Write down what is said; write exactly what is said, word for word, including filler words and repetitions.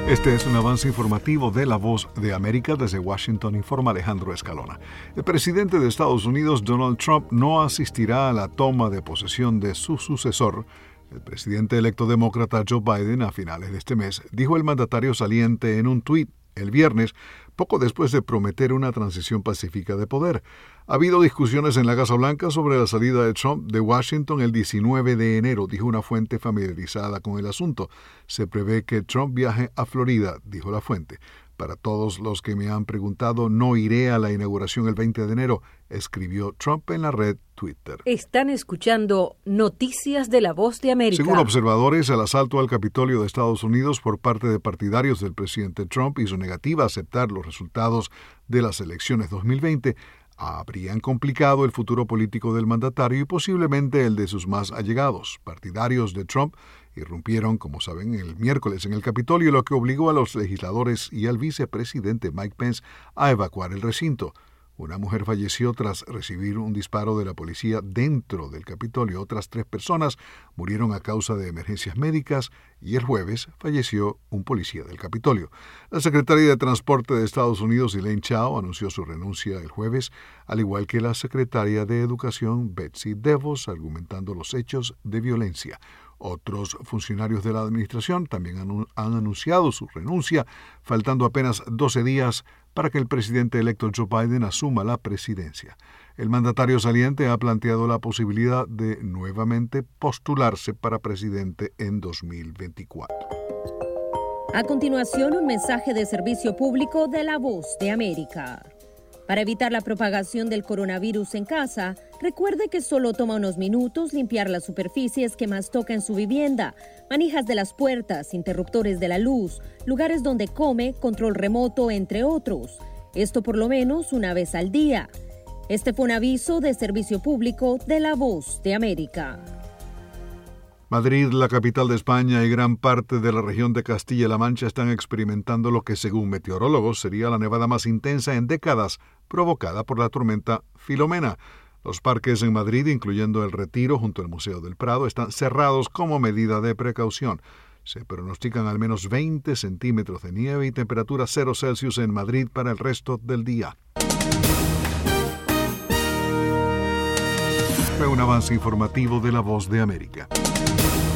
Este es un avance informativo de La Voz de América. Desde Washington informa Alejandro Escalona. El presidente de Estados Unidos, Donald Trump, no asistirá a la toma de posesión de su sucesor, el presidente electo demócrata Joe Biden, a finales de este mes, dijo el mandatario saliente en un tuit el viernes, poco después de prometer una transición pacífica de poder. Ha habido discusiones en la Casa Blanca sobre la salida de Trump de Washington el diecinueve de enero, dijo una fuente familiarizada con el asunto. Se prevé que Trump viaje a Florida, dijo la fuente. Para todos los que me han preguntado, no iré a la inauguración el veinte de enero, escribió Trump en la red Twitter. Están escuchando Noticias de La Voz de América. Según observadores, el asalto al Capitolio de Estados Unidos por parte de partidarios del presidente Trump y su negativa a aceptar los resultados de las elecciones dos mil veinte habrían complicado el futuro político del mandatario y posiblemente el de sus más allegados. Partidarios de Trump irrumpieron, como saben, el miércoles en el Capitolio, lo que obligó a los legisladores y al vicepresidente Mike Pence a evacuar el recinto. Una mujer falleció tras recibir un disparo de la policía dentro del Capitolio. Otras tres personas murieron a causa de emergencias médicas y el jueves falleció un policía del Capitolio. La secretaria de Transporte de Estados Unidos, Elaine Chao, anunció su renuncia el jueves, al igual que la secretaria de Educación, Betsy DeVos, argumentando los hechos de violencia. Otros funcionarios de la administración también han, han anunciado su renuncia, faltando apenas doce días para que el presidente electo Joe Biden asuma la presidencia. El mandatario saliente ha planteado la posibilidad de nuevamente postularse para presidente en dos mil veinticuatro. A continuación, un mensaje de servicio público de La Voz de América. Para evitar la propagación del coronavirus en casa, recuerde que solo toma unos minutos limpiar las superficies que más toca en su vivienda, manijas de las puertas, interruptores de la luz, lugares donde come, control remoto, entre otros. Esto por lo menos una vez al día. Este fue un aviso de servicio público de La Voz de América. Madrid, la capital de España, y gran parte de la región de Castilla-La Mancha están experimentando lo que, según meteorólogos, sería la nevada más intensa en décadas, provocada por la tormenta Filomena. Los parques en Madrid, incluyendo el Retiro junto al Museo del Prado, están cerrados como medida de precaución. Se pronostican al menos veinte centímetros de nieve y temperatura cero Celsius en Madrid para el resto del día. Fue un avance informativo de La Voz de América.